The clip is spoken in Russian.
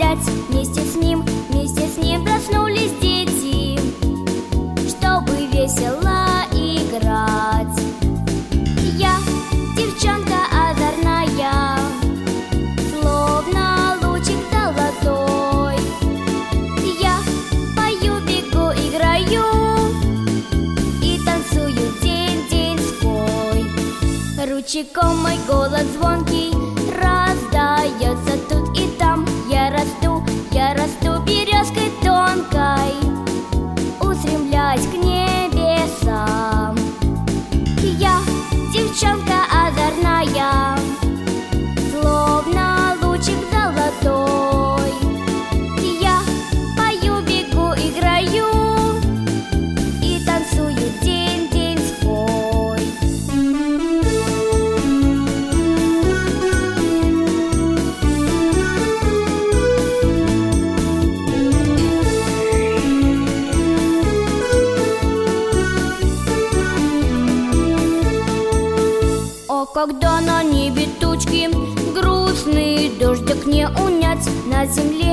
гулять. Вместе с ним проснулись дети, чтобы весело играть. Я девчонка озорная, словно лучик золотой. Я пою, бегу, играю и танцую день свой. Ручейком мой голос звонкий раздается тут и там. Я расту березкой тонкой, устремляясь к небесам. Я девчонка озорная, словно лучик золотой. Я пою, бегу, играю и танцую день свой. О, когда на небе тучки, грустный дождик не унять, на земле